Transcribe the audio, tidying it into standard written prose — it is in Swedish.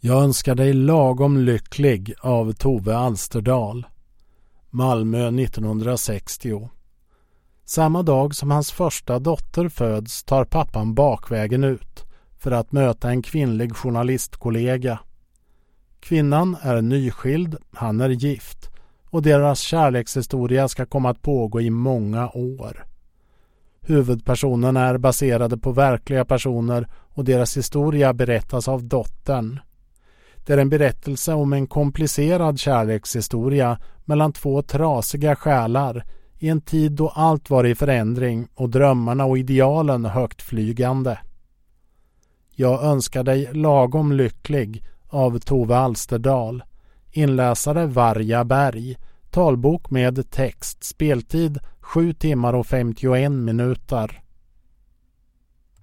Jag önskar dig lagom lycklig av Tove Alsterdal. Malmö 1960. Samma dag som hans första dotter föds tar pappan bakvägen ut för att möta en kvinnlig journalistkollega. Kvinnan är nyskild, han är gift och deras kärlekshistoria ska komma att pågå i många år. Huvudpersonerna är baserade på verkliga personer och deras historia berättas av dottern. Det är en berättelse om en komplicerad kärlekshistoria mellan två trasiga själar i en tid då allt var i förändring och drömmarna och idealen högt flygande. Jag önskar dig lagom lycklig av Tove Alsterdal. Inläsare Varja Berg. Talbok med text. Speltid 7 timmar och 51 minuter.